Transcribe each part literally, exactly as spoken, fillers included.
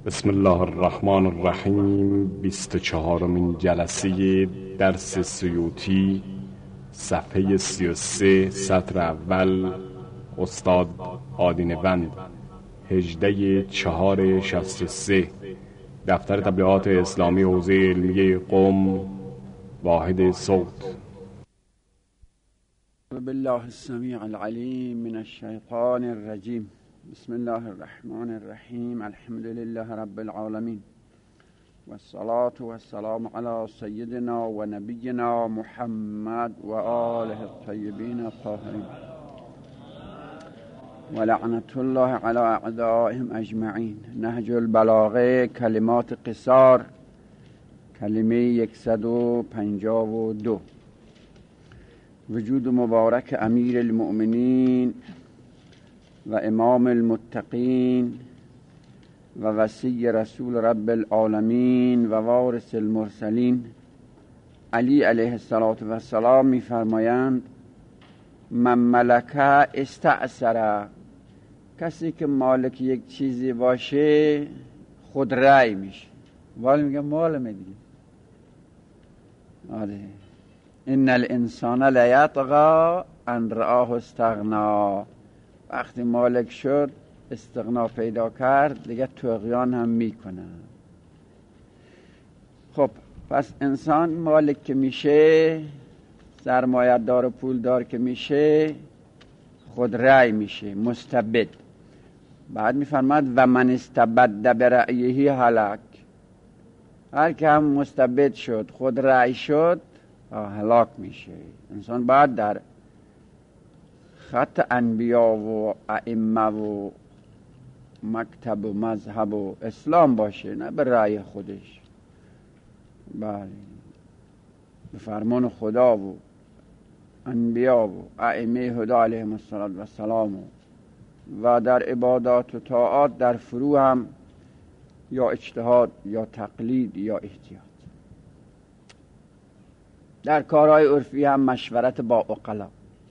بسم الله الرحمن الرحیم. بیست و چهارمین جلسه درس سیوطی، صفحه سی و سه، سطر اول، استاد آدینوند، هجده چهار شصت و سه، دفتر تبلیغات اسلامی حوزه علمیه قم، واحد صوت. بالله السمیع العلیم من الشیطان الرجیم. بسم الله الرحمن الرحیم. الحمد لله رب العالمین و الصلاة و السلام علی سیدنا و نبینا محمد و آله الطیبین الطاهرین و لعنت الله علی اعدائهم اجمعین. نهج البلاغه، کلمات قصار، کلمه صد و پنجاه و دو. وجود مبارک امیر المؤمنین و امام المتقین و وصی رسول رب العالمین و وارث المرسلین علی علیه السلام می‌فرمایند: من ملک استأثر، کسی که مالک یک چیزی باشه خود رأی میشه. ولی میگه مال میدی. آره. ان الانسان لیطغی ان رآه استغنا. وقتی مالک شد، استغنا پیدا کرد، دیگه طغیان هم میکنه. خب پس انسان مالک که میشه، سرمایه دار و پول دار که میشه، خود رأی میشه، مستبد. بعد میفرماد و من استبد برأیه هلک. هر که هم مستبد شد، خود رأی شد، هلاک میشه. انسان باید در خط انبیا و ائمه و مکتب و مذهب و اسلام باشه، نه به رأی خودش. بله، به فرمان خدا و انبیا و ائمه هدی علیهم السلام و در عبادات و طاعات در فرو هم یا اجتهاد یا تقلید یا احتیاط. در کارهای عرفی هم مشورت با عقلا.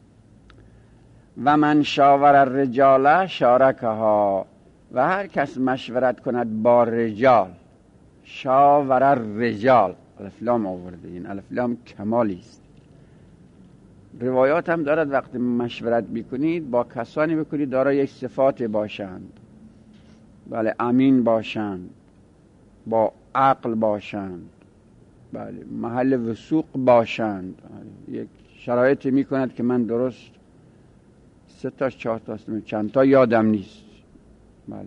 و من شاور الرجال شارکها، و هر کس مشورت کند با رجال. شاور الرجال، الف لام آورده، این الف لام کمالی است. روایات هم دارد وقتی مشورت بکنید با کسانی بکنید دارای یک صفات باشند. بله، امین باشند، با عقل باشند، بله، محل وثوق باشند. یک شرایطی میکند که من درست سه تا چهار تا چند تا یادم نیست. بله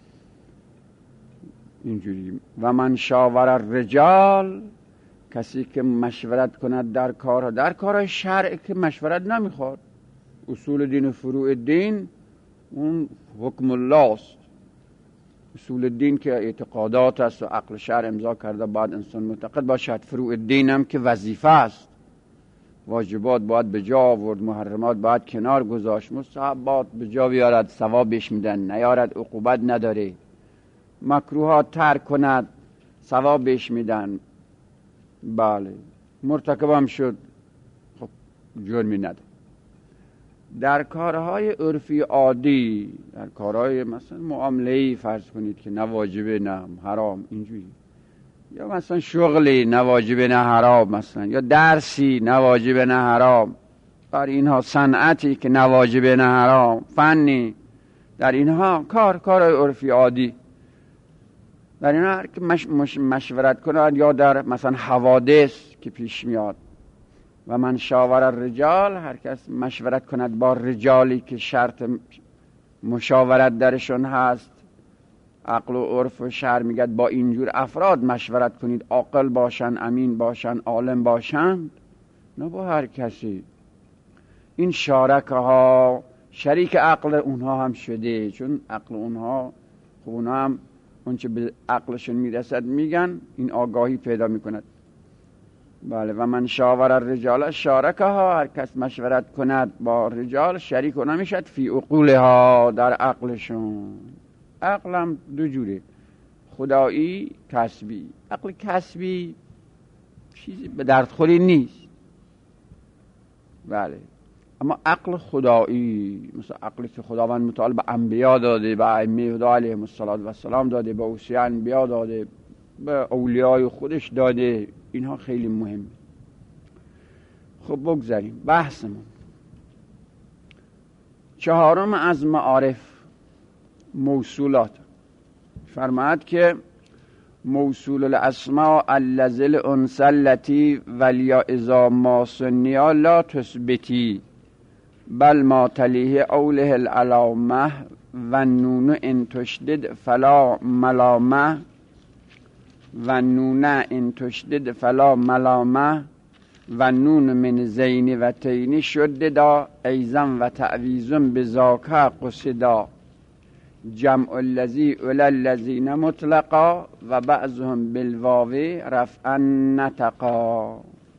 اینجوری. و من شاور الرجال، کسی که مشورت کند در کارها، در کارهای شرع که مشورت نمیخواد، اصول دین و فروع دین اون حکم الله است. اصول دین که اعتقادات است و عقل شرع امضا کرده باید انسان معتقد باشد. فروع دین هم که وظیفه است، واجبات باید به جا آورد، محرمات باید کنار گذاشت، مستحبات به جا بیارد ثوابش میدن، نیارد عقوبت نداره. مکروهات ترک کند ثوابش میدن. بله، مرتکب هم شد خب جرمی نداره. در کارهای عرفی عادی، در کارهای مثلا معامله‌ای فرض کنید که نه واجبه نه حرام، اینجوری، یا مثلا شغلی نه واجبه نه حرام، مثلا یا درسی نه واجبه نه حرام، در اینها صنعتی که نه واجبه نه حرام، فنی، در اینها کار کارهای عرفی عادی، در اینها هر که مش مش مشورت کنند، یا در مثلا حوادث که پیش میاد. و من شاور الرجال، هر کس مشورت کند با رجالی که شرط مشاورت درشون هست. عقل و عرف و شرع میگد با اینجور افراد مشورت کنید، عاقل باشن، امین باشن، عالم باشن، نه با هر کسی. این شارکها، شریک عقل اونها هم شده، چون عقل اونها خب اونها هم اونچه به عقلشون میرسد میگن، این آگاهی پیدا میکند. بله. و من شاور الرجال شارکها، هر کس مشورت کند با رجال، شریک و نمیشد فی عقولها، در عقلشون. عقل هم دو جوره، خدایی، کسبی. عقل کسبی چیزی به درد خوری نیست. بله، اما عقل خدایی، مثل عقلی که خداوند متعال به انبیا داده، به ائمه هدا علیهم السلام داده، به اوصیاء انبیا داده، به اولیای خودش داده، اینها خیلی مهمه. خب بگذاریم بحثمون. چهارم از معارف موصولات، فرماید که موصول الاسماء الذی الانثى التي ولیا اذا ما سنیا لا تثبتی بل ما تلیه اوله العلامه و نون ان تشدد فلا ملامه و نون ان تشدد فلا ملامه و نون من زین و تین شددا ایزن و تعویزن بذاک قصدا جمع الذی اول الذین مطلقا و بعضهم بالواو رفعا نطقا.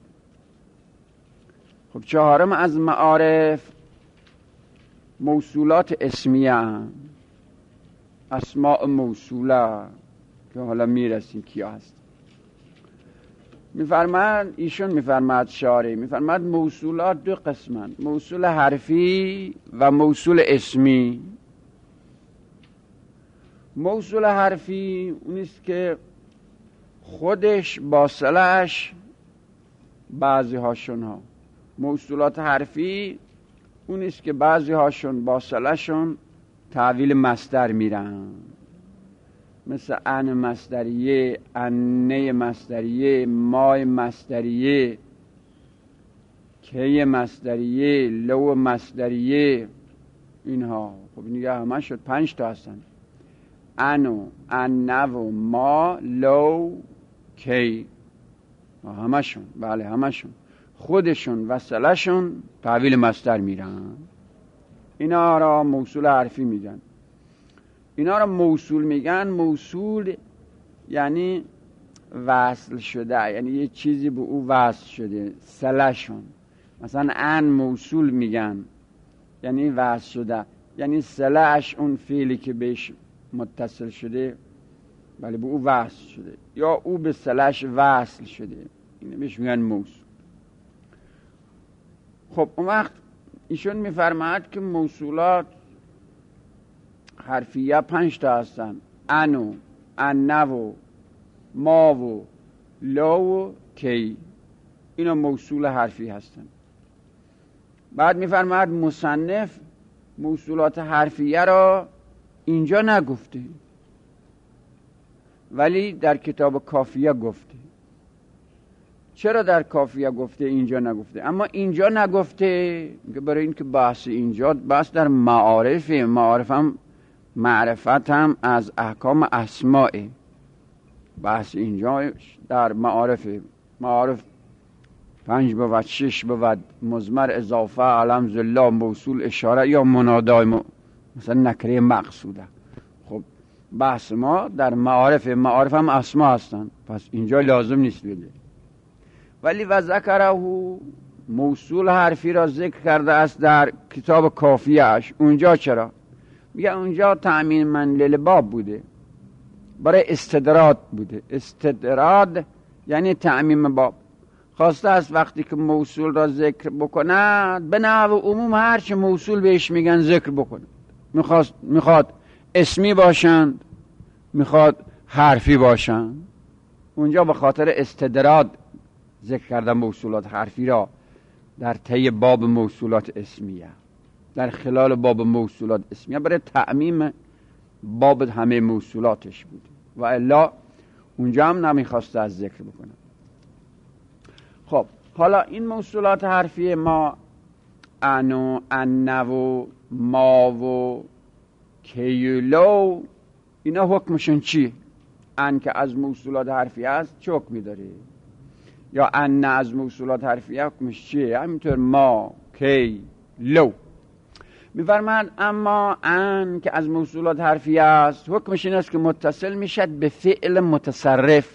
خب چهارم از معارف موصولات اسمیه، اسماء موصوله که حالا میرسیم کیا هست. میفرماد ایشون، میفرماد شارع، میفرماد موصولات دو قسمن، موصول حرفی و موصول اسمی. موصول حرفی اونیست که خودش با صله‌اش بعضی هاشون ها، موصولات حرفی اونیست که بعضی هاشون با صله‌شون تعویل مصدر میرن، مثل ان مصدریه، انه مصدریه، مای مصدریه، کی مصدریه، لو مصدریه. اینها خب این دیگه همه شد پنج تا هستن، انو، انه و ما، لو، کی، همشون. بله همشون خودشون و صله‌شون تعویل مصدر میرن. اینا را موصول حرفی میگن. اینا را موصول میگن. موصول یعنی وصل شده، یعنی یه چیزی به او وصل شده، صله‌شون. مثلا ان موصول میگن یعنی وصل شده، یعنی صله‌اش اون فعلی که بهش متصل شده، ولی به او وصل شده، یا او به صله‌اش وصل شده، اینو بهش میگن موصول. خب اون وقت ایشون میفرماید که موصولات حرفیه پنج تا هستن، انو، انه و ما و لا و کی. اینا موصول حرفی هستن. بعد میفرماید مصنف موصولات حرفیه را اینجا نگفته، ولی در کتاب کافیه گفته. چرا در کافیه گفته اینجا نگفته؟ اما اینجا نگفته برای اینکه بحث اینجا بحث در معارف، معارف هم معرفت هم از احکام اسماء، بحث اینجا در معارف. معارف پنج بود، شش بود، مضمر، اضافه، علم، ذله، موصول، اشاره یا منادای م... مثلا نکره مقصوده. خب بحث ما در معارف، معارف هم اسما هستن، پس اینجا لازم نیست بده. ولی و ذکره موصول حرفی را ذکر کرده است در کتاب کافیه‌اش. اونجا چرا؟ میگه اونجا تأمین من للباب بوده، برای استدراد بوده. استدراد یعنی تعمیم باب. خواسته است وقتی که موصول را ذکر بکند به نحو عموم هرچه موصول بهش میگن ذکر بکند. میخواد میخواد اسمی باشند، میخواد حرفی باشند. اونجا به خاطر استدراد ذکر کردن موصولات حرفی را در طی باب موصولات اسمیه، در خلال باب موصولات اسمیه، برای تعمیم باب همه موصولاتش بود. و الا اونجا هم نمیخواسته از ذکر بکنه. خب حالا این موصولات حرفی ما انو، انه و ما و کیلو، اینا حکمشون چی؟ ان که از موصولات حرفی هست چه حکمی داره؟ یا ان از موصولات حرفی حکمش چیه؟ همینطور ما، کی، لو. میفرماند اما ان که از موصولات حرفی است حکمش این است که متصل میشد به فعل متصرف.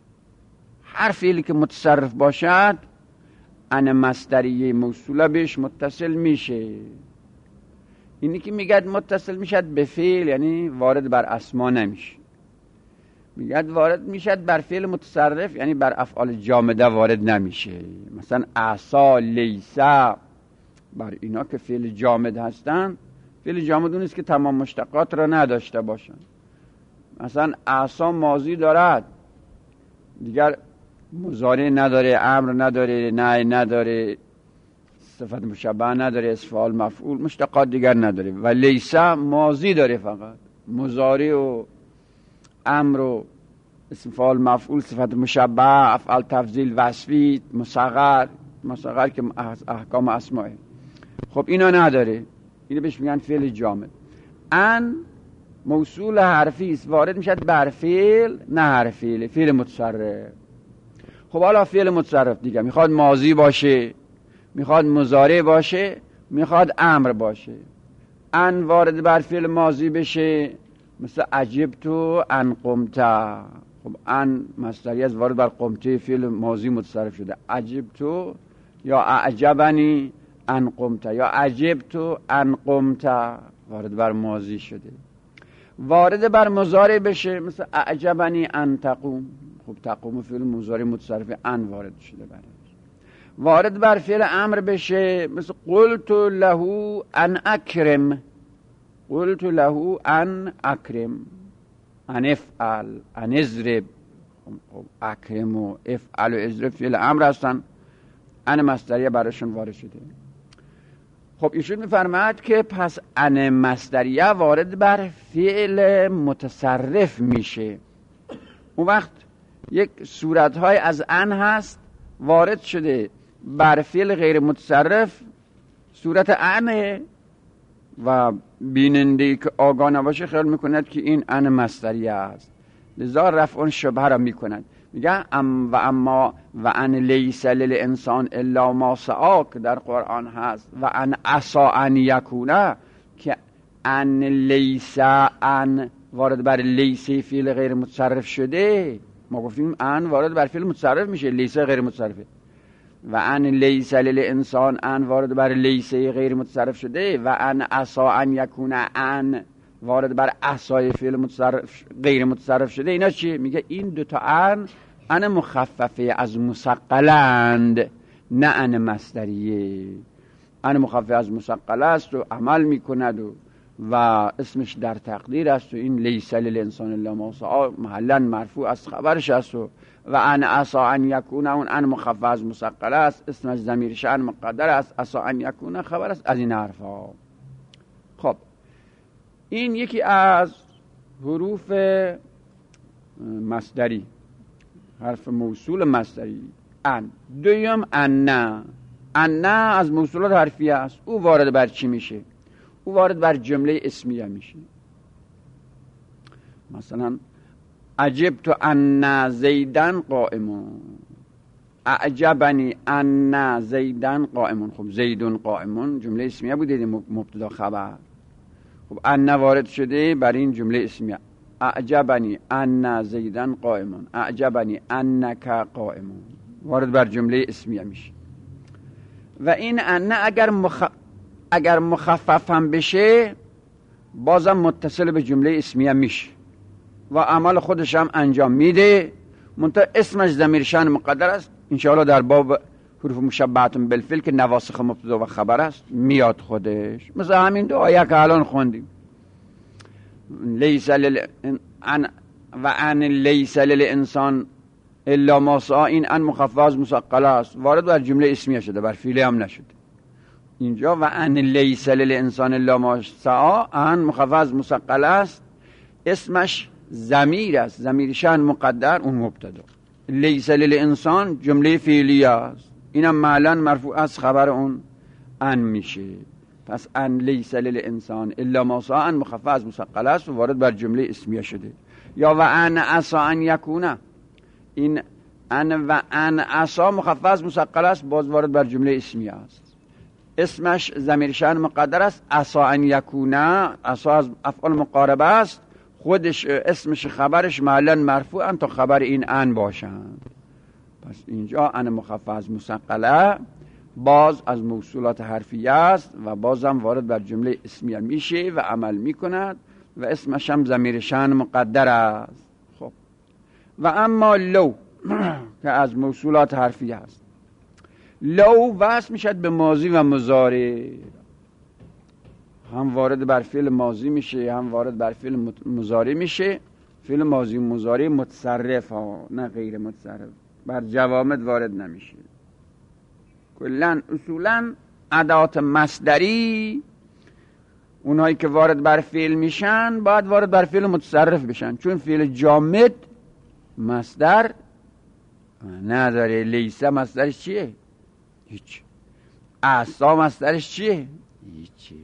هر فعلی که متصرف باشد ان مصدریه موصوله بهش متصل میشه. اینی که میگد متصل میشد به فعل یعنی وارد بر اسما نمیشه. میگد وارد میشد بر فعل متصرف یعنی بر افعال جامده وارد نمیشه. مثلا عصا، لیسا، بر اینا که فعل جامد هستن. فعل جامد اون است که تمام مشتقات را نداشته باشن. مثلا اعصا ماضی دارد، دیگر مضارع نداره، امر نداره، نهی نداره، صفت مشبه نداره، اسم فاعل مفعول، مشتقات دیگر نداره. و لیس ماضی داره، فقط مضارع و امر و اسم فاعل مفعول، صفت مشبه، افعال تفضیل، وصفی، مصغر، مصغر که احکام اسماء. خب اینا نداره، اینو بهش میگن فعل جامد. ان موصول حرفی است، وارد میشد بر فعل، نه حرف فعل، فعل متصرف. خب حالا فعل متصرف دیگه میخواد ماضی باشه، میخواد مضارع باشه، میخواد امر باشه. ان وارد بر فعل ماضی بشه، مثل عجبتو ان قمتا. خب ان مصدری از وارد بر قمته فعل ماضی متصرف شده. عجبتو یا اعجبنی ان قمتا یا عجبتو ان قمتا، وارد بر ماضی شده. وارد بر مضارع بشه، مثل اعجبنی ان تقوم. خب تقوم فعل مضارع متصرف ان وارد شده برش. وارد بر فعل امر بشه، مثل قلت له ان اکرم. قلت له ان اکرم، ان افعل، ان اضرب. اکرم و افعل و اضرب فعل امر هستن، ان مصدریه براشون وارد شده. خب ایشون میفرماید که پس ان مصدریه وارد بر فعل متصرف میشه. اون وقت یک صورتهای از ان هست وارد شده بر فعل غیر متصرف، صورت انه و بیننده که آگاه نباشه خیال میکند که این ان مصدریه است، لذا رفع شبهه را میکند. میگه ام و اما و ان لیس للانسان الا ما سعی که در قرآن هست، و ان عسى ان یکونه که ان لیس ان وارد بر لیس فعل غیر متصرف شده. ما گفتیم ان وارد بر فعل متصرف میشه، لیس غیر متصرفه. و ان لیس للانسان ان وارد بر لیس غیر متصرف شده. و ان عسى ان یکونه ان وارد بر عصای فعل متصرف غیر متصرف شده. اینا چیه؟ میگه این دوتا ان ان مخففه از مثقلند، نه ان مصدریه. ان مخففه از مثقله است و عمل میکند و و اسمش در تقدیر است و این لیس للانسان الا ما سعی محلا مرفوع از خبرش است و و ان عسى ان یکونه اون ان مخفف از مثقله است، اسمش ضمیر شأن مقدر است، عسى ان یکونه خبر است، از این حرفا. خب این یکی از حروف مصدری، حرف موصول مصدری ان. دویم ان. ان از موصولات حرفیه است. او وارد بر چی میشه؟ او وارد بر جمله اسمیه میشه. مثلا عجبت ان زیدن قائم، اعجبنی ان زیدن قائم. خب زیدون قائم جمله اسمیه بوده، مبتدا خبر. خب ان وارد شده بر این جمله اسمیه. اعجبنی ان زیدن قائم، اعجبنی انک قائم، وارد بر جمله اسمیه میشه. و این ان اگر مخ... اگر مخفف هم بشه بازم متصل به جمله اسمیه میشه و عمل خودش هم انجام میده، منتها اسمش ضمیر شأن مقدر است. انشاءالله در باب حروف مشبهة بالفعل که نواسخ مبتدا و خبر است میاد خودش، مثل همین دو آیه که الان خوندیم. لیس لل ان و ان لیس للانسان الا ما سعی، این ان مخفف از مثقله است، وارد بر جمله اسمیه شده، بر فعل هم نشده. اینجا و ان لیس للانسان الا ما سعی، ان مخفف از مثقله است، اسمش ضمیر است، ضمیر شأن مقدر، اون مبتدا. لیس للانسان جمله فعلیه است، اینم معلن مرفوع از خبر اون ان میشه. پس ان لیس للانسان الا ما سعی، ان مخفف از مثقله است و وارد بر جمله اسمیه شده. یا و ان عسى ان یکونه، این ان و ان عسى مخفف از مثقله است، باز وارد بر جمله اسمیه است، اسمش ضمیر شأن مقدر است. عسى ان یکونه، عسى از افعال مقاربه است، خودش اسمش خبرش معلن مرفوعن تا خبر این ان باشند. پس اینجا ان مخفف از مثقله باز از موصولات حرفیه است و بازم وارد بر جمله اسمیه میشه و عمل میکند و اسمش هم ضمیر شأن مقدر است. خب و اما لو که از موصولات حرفیه است، لو وصل میشد به ماضی و مضارع، هم وارد بر فعل ماضی میشه هم وارد بر فعل مضارع میشه. فعل ماضی و مضارع متصرف ها، نه غیر متصرف، بر جوامد وارد نمیشه. کلا اصولا ادوات مصدری اونهایی که وارد بر فعل میشن باید وارد بر فعل متصرف بشن، چون فعل جامد مصدر نداره. لیسه مصدرش چیه؟ هیچ. اعصا مصدرش چیه؟ هیچی.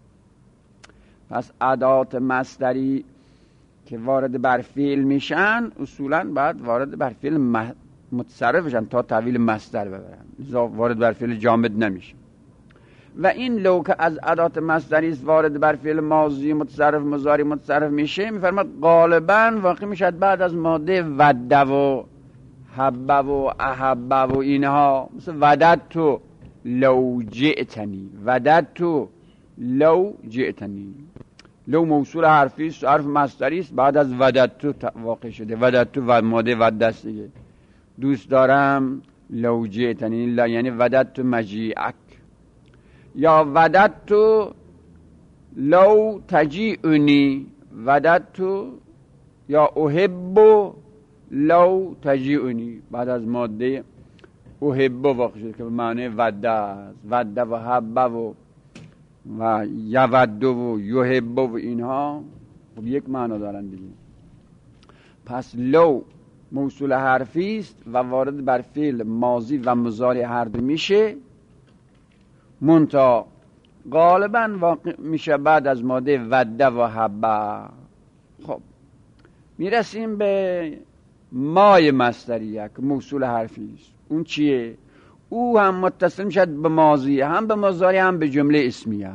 پس ادوات مصدری که وارد بر فعل میشن اصولا باید وارد بر فعل متصرف بشن تا تحویل مصدر ببرن، وارد بر فعل جامد نمیشه. و این لو که از ادوات مصدری وارد بر فعل ماضی متصرف مضارع متصرف میشه، میفرماد غالبا واقع میشد بعد از ماده ود و حب و احب و اینها، مثل وددت لو جئتنی، وددت لو جئتنی. لو موصول حرفی است، حرف مصدری است، بعد از وددت واقع شده. وددت و ماده ود است دیگه. دوست دارم لو جئتنی، یعنی وددت مجیعک. یا وددت لو تجیعنی، وددت یا احب لو تجیعنی، بعد از ماده احب واقع شده که به معنی وده است. وده و حبه و و یود و یحب و اینها یک معنا دارن دیگه. پس لو موصول حرفی است و وارد بر فعل ماضی و مضارع هر دو میشه، منتها غالبا واقع میشه بعد از ماده وده و حبه. خب میرسیم به مای مصدریه که موصول حرفی است. اون چیه؟ او هم متصل میشد به ماضی، هم به مضارع، هم به جمله اسمیه.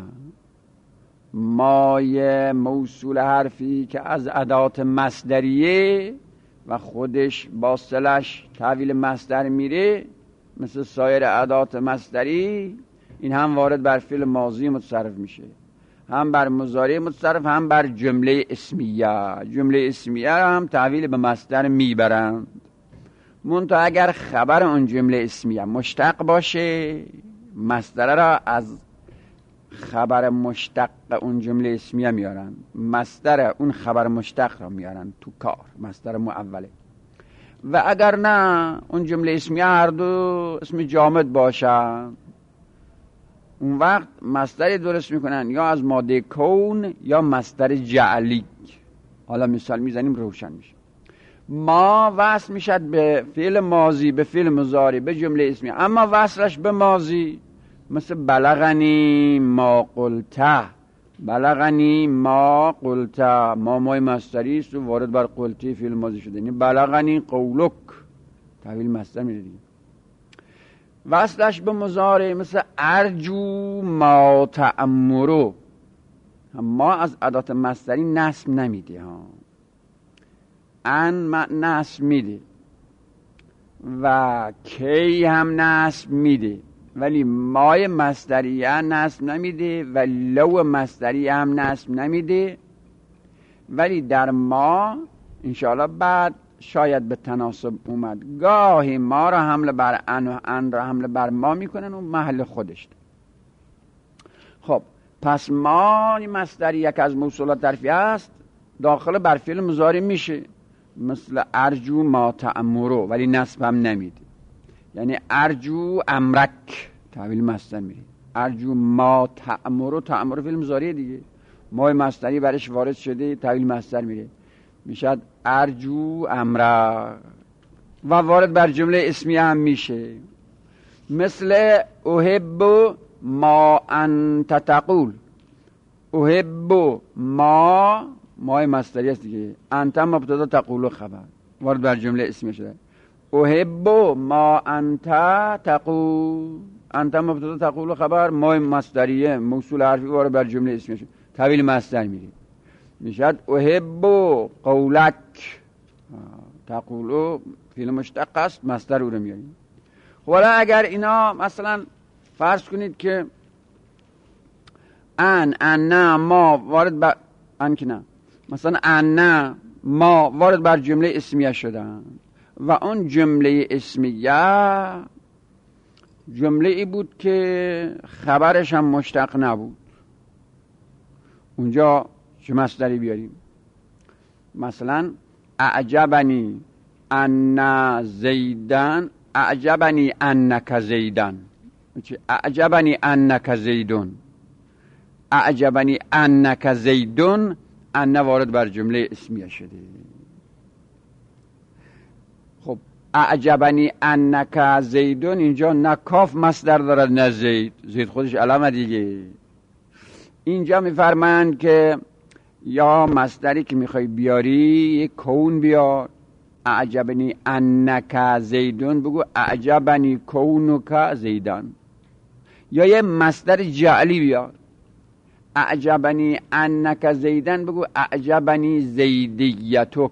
مای موصول حرفی که از ادوات مصدریه و خودش با صلش تحویل مصدر میره، مثل سایر ادوات مصدری، این هم وارد بر فعل ماضی متصرف میشه، هم بر مضارع متصرف، هم بر جمله اسمیه. جمله اسمیه هم تحویل به مصدر میبرند. منتها اگر خبر اون جمله اسمیه مشتق باشه، مصدر را از خبر مشتق اون جمله اسمیه میارن، مصدر اون خبر مشتق را میارن تو کار، مصدر معوله. و اگر نه اون جمله اسمیه هر دو اسم جامد باشن، اون وقت مصدر درست میکنن یا از ماده کون یا مصدر جعلی. حالا مثال میزنیم روشن میشه. ما وصل میشد به فعل ماضی، به فعل مضارع، به جمله اسمیه، اما وصلش به ماضی، مثل بلغنی ما قلته. بلغنی ما قلته، ما مای مصدری است و وارد بر قلته فعل ماضی شده، یعنی بلغنی قولک، تحویل مصدر میره دیگه. وصلش به مضارع مثل ارجو ما تأمرو. ما از ادات مصدری نصب نمیده ها، ان نصب میده و کی هم نصب میده، ولی مای مصدریه نصب نمیده و لو مصدریه هم نصب نمیده. ولی در ما انشاءالله بعد شاید به تناسب اومد، گاهی ما را حمله بر ان و ان را حمله بر ما میکنن و محل خودش. خب پس ما مصدریه که از موصولات ترفیه است داخل بر فعل مضارع میشه، مثل ارجو ما تأمرو، ولی نصب هم نمیده. یعنی ارجو امرک، تحویل مصدر میره. ارجو ما تأمرو، تأمرو فعل مضارع دیگه، ما مصدری برش وارد شده، تحویل مصدر میره، میشد ارجو امرک. و وارد بر جمله اسمیه هم میشه، مثل احب ما انت تقول. احب ما مای مصدری است دیگه، انت مبتدا تقول خبر، وارد بر جمله اسمیه شده. احب ما انت تقول، انت مبتدا تقول خبر، مای مصدریه موصول حرفی وارد بر جمله اسمیه شده، تحویل مصدر میره، میشد احب قولک. تقولو فعل مشتق است، مصدر او رو میاریم. حالا اگر اینا مثلا فرض کنید که ان ان ما وارد بر ان که نه مثلا ان ما وارد بر جمله اسمیه شدن و اون جمله اسمیه جمله ای بود که خبرش هم مشتق نبود. اونجا چه مصدری بیاریم؟ مثلا اعجبنی ان زیدن، اعجبنی انک زیدن، اعجبنی انک زیدون، اعجبنی انک زیدون، ان وارد بر جمله اسمیه شده. خب اعجبنی انک زیدون، اینجا نه کاف مصدر دارد نه زید، زید خودش علامه دیگه. اینجا میفرمایند که یا مصدری که میخوای بیاری یک کون بیار، اعجبنی انک زیدون بگو اعجبنی کونک زیدان، یا یه مصدر جعلی بیار، اعجبنی انک زیدن بگو اعجبنی زیدیتک،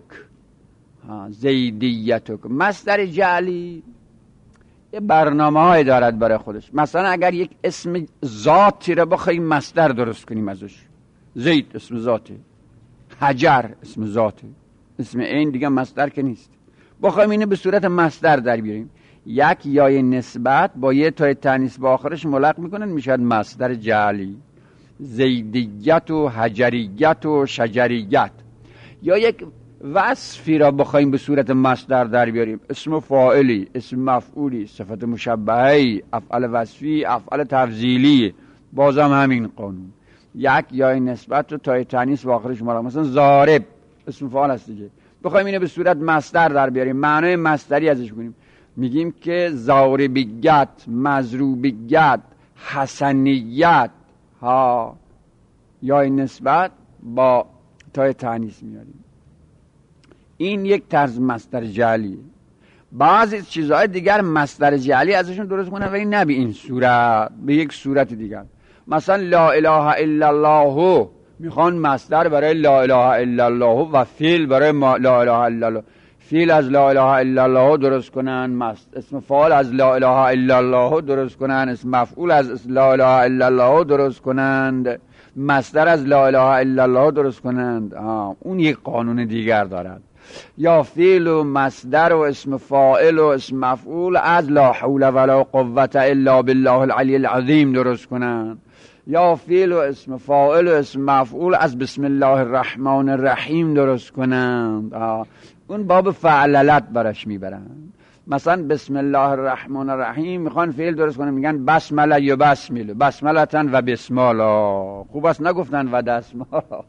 زیدیتک. مصدر جعلی یه برنامه های دارد برای خودش. مثلا اگر یک اسم ذاتی رو بخوایم مصدر درست کنیم ازش، زید اسم ذاتی، حجر اسم ذاتی، اسم این دیگه مصدر که نیست، بخوایم اینو به صورت مصدر در بیاریم، یک یای نسبت با یه تای تانیث با آخرش ملحق میکنن، میشد مصدر جعلی، زیدیت و حجریت و شجریت. یا یک وصفی را بخوایم به صورت مصدر در بیاریم، اسم فاعلی، اسم مفعولی، صفت مشبهه‌ای، افعال وصفی، افعال تفضیلی، بازم همین قانون، یک یا نسبت و تای تانیث با آخرش ملحق. مثلا ضارب اسم فاعل است دیگه، بخوایم اینو به صورت مصدر در بیاریم، معنای مصدری ازش کنیم، میگیم که ضاربیت، مضروبیت، حسنیت، ها یا نسبت با تای تانیث میاریم. این یک طرز مصدر جعلیه. بعضی چیزهای دیگر مصدر جعلی ازشون درست کنن ولی نه به این صورت، به یک صورت دیگر. مثلا لا اله الا الله میخوان مصدر برای لا اله الا الله و فعل برای لا اله الا الله، فعل از لا اله الا الله درست کنن، اسم فاعل از لا اله الا الله درست کنن، اسم مفعول از لا اله الا الله درست کنند، مصدر از لا اله الا الله درست کنند. آه. اون یک قانون دیگر دارد. یا فعل و مصدر و اسم فاعل و اسم مفعول از لا حول ولا قوة الا بالله العلی العظیم درست کنند، یا فعل و اسم فاعل و اسم مفعول از بسم الله الرحمن الرحیم درست کنند. آه. اون باب فعللت برش میبرند. مثلا بسم الله الرحمن الرحیم میخوان فعل درست کنن، میگن بسمله یا بسمله، بسملتن و بسمالا. خوب است نگفتن و دسمالا.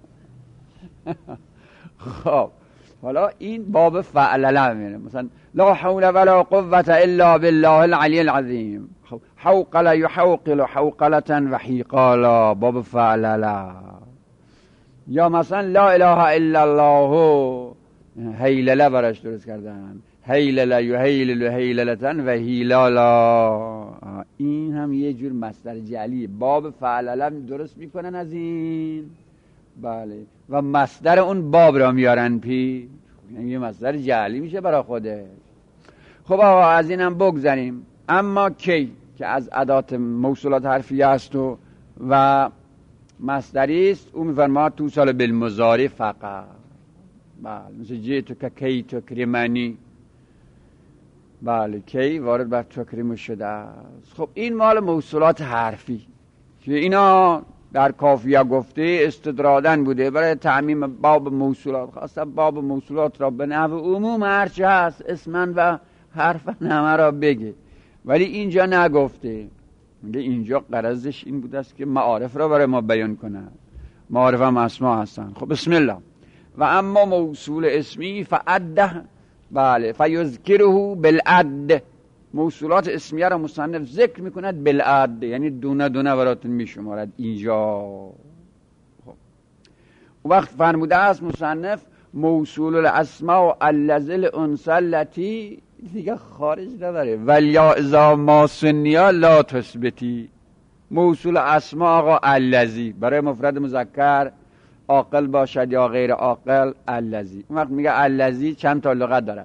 خب حالا این باب فعلله میره، مثلا لا حول ولا قوة الا بالله العلی العظیم، حوقل یحوقل حوقلة و حیقالا، باب فعلله. یا مثلا لا اله الا الله، هیلله برش درست کردن، هیلله یهیلل هیللتن و هیلالا. این هم یه جور مصدر جعلی، باب فعلله درست میکنن از این. بله، و مصدر اون باب را میارن پی، یعنی یه مصدر جعلی میشه برای خودش. خب آقا از اینم بگذاریم. اما کی که از ادات موصولات حرفیه است و و مصدری است، اون میفرماد تو سال بالمضارع فقط. بله، مثل جیتو که کی تکرمنی، بله کی وارد بر تکریم شده است. خب این مال موصولات حرفی که اینا در کافیه گفته استدرادن بوده برای تعمیم باب موصولات. خواستم باب موصولات را به نحو عموم هرچه هست اسمن و حرفن همه را بگه، ولی اینجا نگفته. میگه اینجا غرضش این بوده است که معارف را برای ما بیان کنه. معارف هم اسما هستن. خب بسم الله. و اما موصول اسمی فعده، بله، فیذکره بالعد. موصولات اسمیه را مصنف ذکر میکند بالعد، یعنی دونه دونه براتون میشمارد اینجا. خب وقت فرموده است مصنف موصول الاسماء الذی الانثى التي، دیگه خارج نداره، ولیا اذا ما سنیا لا تثبتی. موصول اسماء آقا الذی برای مفرد مذکر عاقل باشد یا غیر عاقل الذی. اون وقت میگه الذی چند تا لغت دارد.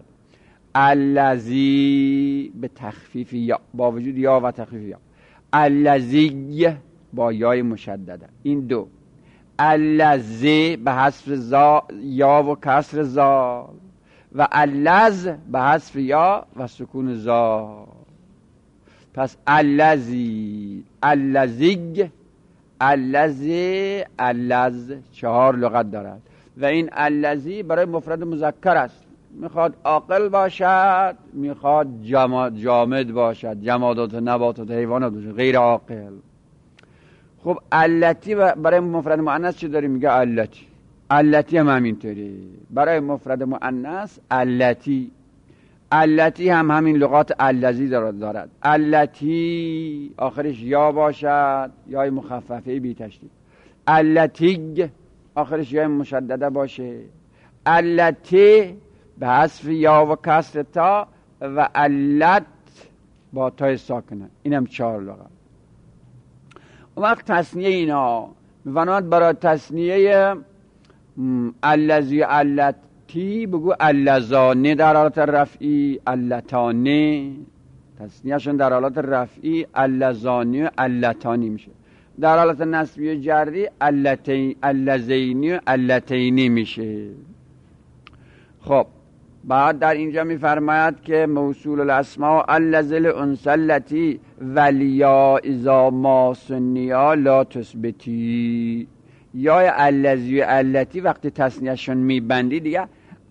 الذی به تخفیف یا، با وجود یا و تخفیف یا. الذی با یای مشدده، این دو. الذی به حذف زا یا و کسر زا، و الذ به حذف یا و سکون زا. پس الذی، الذی، الذی، الذ چهار لغت دارد و این الذی برای مفرد مذکر است. میخواد عاقل باشد، میخواد جامد باشد، جمادات و نباتات و حیوانات باشد، غیر عاقل. خب التی برای مفرد مؤنث چی داریم؟ میگه التی. التی هم همینطوری برای مفرد مؤنث التی. التی هم همین لغات الذی دارد. التی آخرش یا باشد، یای مخففه بی تشدید. التی آخرش یای مشدده باشه. التی به حذف یا و کسر تا و علت با تای ساکنه. اینم چهار لغت. اون وقت تصنیه اینا میفرماد برای تصنیه الذی علتی بگو اللذانه در حالت رفعی، علتانه تصنیهشون در حالت رفعی اللذانی و علتانی میشه. در حالت نصبی و جری اللذینی و علتینی میشه. خب بعد در اینجا میفرماید که موصول الاسماء اللذل انسلتی ولیا اذا ما سنیا لا تثبتی. یا الذی و علتی وقتی تصنیهشون میبندی دیگه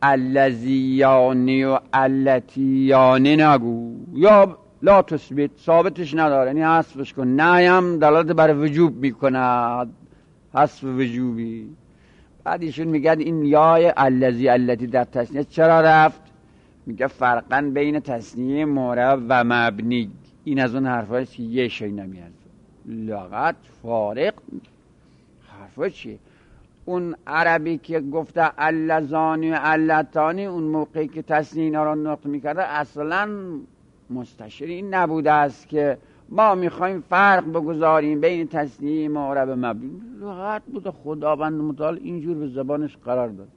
الذیانی و علتیانی نگو، یا لا تثبت ثابتش نداره، یعنی حذفش کن. نه هم دلالت بر وجوب میکند، حذف وجوبی. بعد ایشون میگه این یای الذی علتی در تصنیه چرا رفت؟ میگه فرقا بین تصنیه معرب و مبنی. این از اون حرفایی که یه شی نمیاد لغت فارق. حرفا چیه؟ اون عربی که گفته اللذانی و علتانی اون موقعی که تصنیه اینا را نطق میکرده اصلا مستشری این نبوده است که ما میخوایم فرق بگذاریم بین تصنیه معرب و مبنی. لغت بوده، خداوند متعال اینجور به زبانش قرار داده.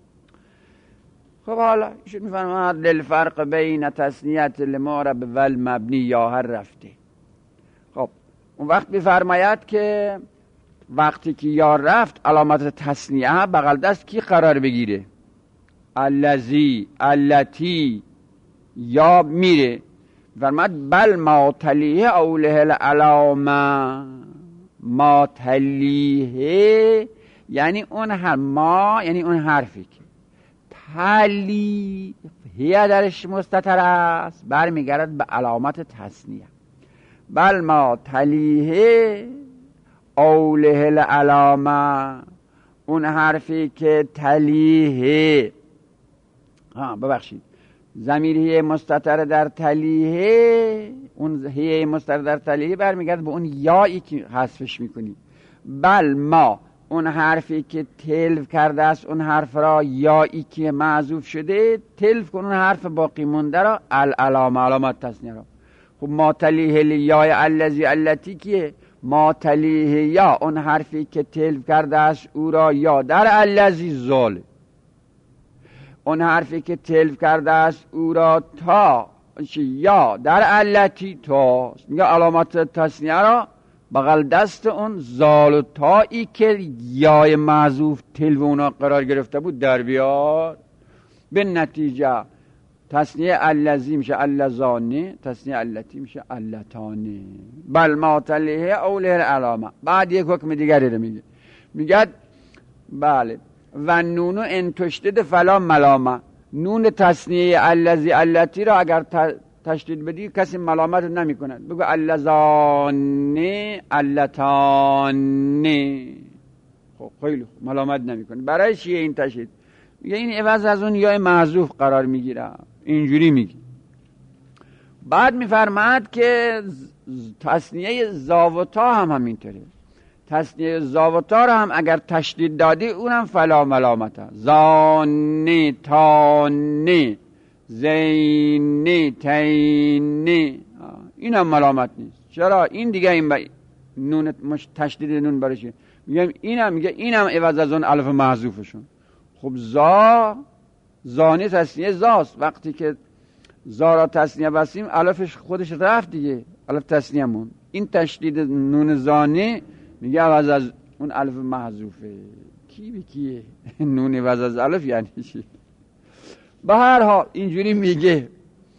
خب حالا ایشون میفرماید للفرق بین تصنیت المعرب و المبنی یا هر رفته. خب اون وقت میفرماید که وقتی که یا رفت علامت تصنیه بغل دست کی قرار بگیره؟ الذی، التی، یا میره. فرماد بل ما تلیه اوله العلامه. ما تلیه یعنی اون حرف، ما یعنی اون حرفی که تلی هی درش مستتر است برمیگرد به علامت تصنیه. بل ما تلیه اوله العلامه، اون حرفی که تلیه، ها ببخشید ضمیر هی مستتر در تلیه، اون هی مستتر در تلیه برمیگرد به اون یایی که حذفش میکنی. بل ما اون حرفی که تلف کرده است اون حرف را، یایی که معذوف شده تلف کن اون حرف باقی مونده را، العلامه علامت تصنیه را. خب ما تلیه لیای الذی علتی که ما تلیه یا اون حرفی که تلف کرده است او را یا در الذی زال، اون حرفی که تلف کرده است او را تا یا در علتی تا. میگه علامت تصنیه را بغل دست اون زال و تایی که یای معذوف تلو اونا قرار گرفته بود در بیار. به نتیجه تصنیه الذی میشه اللذانه، تصنیه علتی میشه علتانه. بل ما تلیه اوله العلامه. بعد یک حکم دیگری رو میگه، میگه بله و نونو انتشتد فلا ملامه. نون تصنیه الذی علتی را اگر تشدید بدی کسی ملامت نمی کند. بگو اللذانه علتانه. خب خیلی خوب، ملامت نمی کنه. برای چیه این تشدید؟ میگه این عوض از اون یا محذوف قرار میگیره، اینجوری میگی. بعد میفرماد که تصنیه زاوتا هم همینطوره. تصنیه زاوتا رو هم اگر تشدید دادی اونم فلا ملامته. زانه تانه زینه تینه، این هم ملامت نیست. چرا؟ این دیگه این با نون مش تشدید نون برشه. میگم این هم میگه این هم عوض از اون الف محذوفشون. خب زا زانه تصنیه زاست. وقتی که زا را تصنیه بستیم الفش خودش رفت دیگه، الف تصنیه مون. این تشدید نون زانه میگه عوض از اون الف محذوفه. کی به کیه؟ نون عوض از الف یعنی چی؟ به هر حال اینجوری میگه.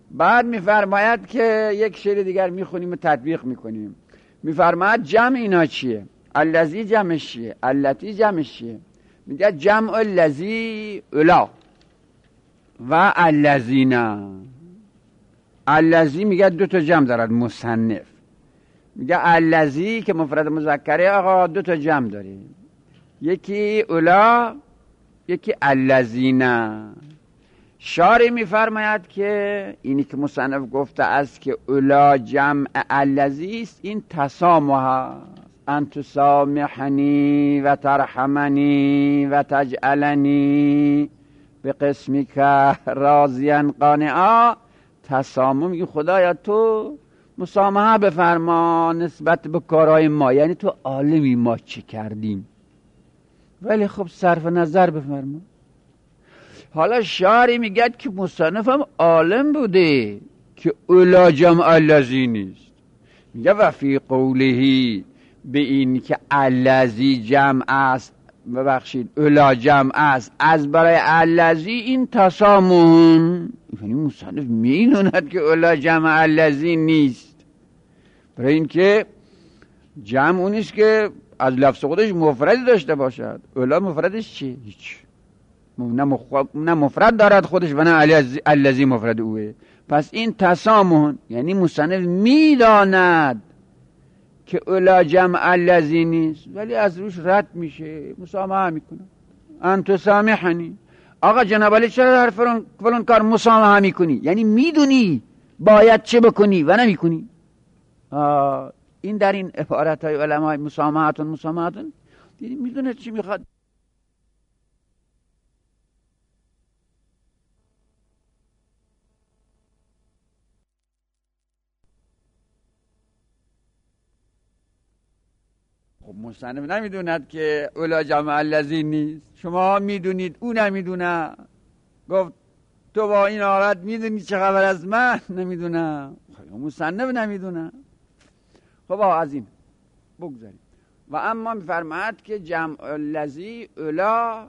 بعد میفرماید که یک شعر دیگر میخونیم و تطبیق میکنیم. میفرماید جمع اینا چیه؟ الذی جمعش چیه؟ التی جمعش چیه؟ میگه جمع الذی الا و الذین. الذی میگه دو تا جمع دارد مصنف، میگه الذی که مفرد مذکره آقا دو تا جمع داره، یکی الا یکی الذین. شاری میفرماید که اینی که مصنف گفته است که الا جمع الذی است، این تسامح، ان تسامحنی و ترحمنی و تجعلنی به قسمک راضیا قانعا. تسامح میگه خدایا تو مسامحه بفرما نسبت به کارهای ما، یعنی تو عالمی ما چی کردیم، ولی خب صرف نظر بفرما. حالا شعری میگه که مصنف هم عالم بوده که الا جمع الذی نیست. میگه و فی قوله به این که الذی جمع است، ببخشید الا جمع است از برای الذی، این تسامون، یعنی مصنف میدوند که الا جمع الذی نیست، برای این که جمع اونیست که از لفظ خودش مفردی داشته باشد. الا مفردش چی؟ هیچ، نه مفرد دارد خودش و نه الذی مفرد اوه. پس این تسامون یعنی مصنف میداند که الا جمع الذی نیست، ولی از روش رد میشه، مسامحه میکنه. ان تسامحنی، آقا جناب علی چرا در فلان فلان کار مسامحه میکنی؟ یعنی میدونی باید چه بکنی و نمیکنی. این در این عبارت های علمای مسامحتون مسامحتون میدونه چی میخواد. خب مصنف نمیدوند که الا جمع الذی نیست، شما میدونید او نمیدونه. گفت تو با این حالت میدونی چه خبر از من؟ نمیدونم. خب مصنف نمیدونه. خب از این بگذاریم. و اما میفرماید که جمع الذی الا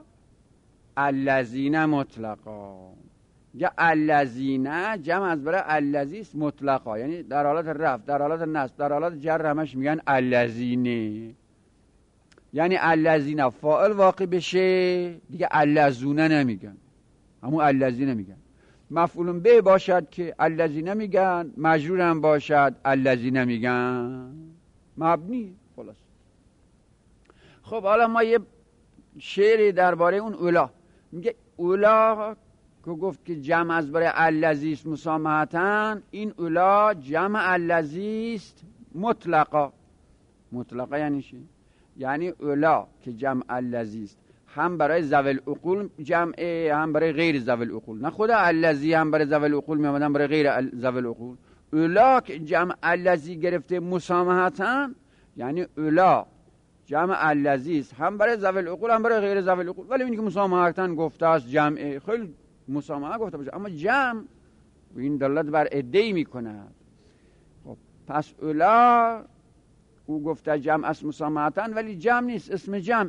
الذین مطلقا، یا الذین جمع از برای الذی است مطلقا، یعنی در حالت رفع، در حالت نصب، در حالت جر همش میگن الذین. یعنی الذین فاعل واقع بشه دیگه الذون نمیگن، همون الذین میگن. مفعول به باشد که الذین میگن، مجرور هم باشد الذین میگن، مبنی. خلاص خب حالا ما یه شعری درباره اون اولا. میگه اولا که گفت که جمع از برای الذی است مسامحتن، این اولا جمع الذی است مطلقا. مطلقا یعنی چی؟ یعنی اولا که جمع الذی است هم برای ذوی العقول جمعه، هم برای غیر ذوی العقول. نه خود الذی هم برای ذوی العقول میامدن، برای غیر ذوی العقول. اولا که جمع الذی گرفته مسامحتن، یعنی اولا جمع الذی است هم برای ذوی العقول هم برای غیر ذوی العقول. ولی اینکه مسامحتن گفته است جمعه، خیلی مسامحه گفته باشه، اما جمع این دلالت بر عده‌ای میکند. خب پس اولا او گفته جمع است مسامحتن، ولی جمع نیست، اسم جمع،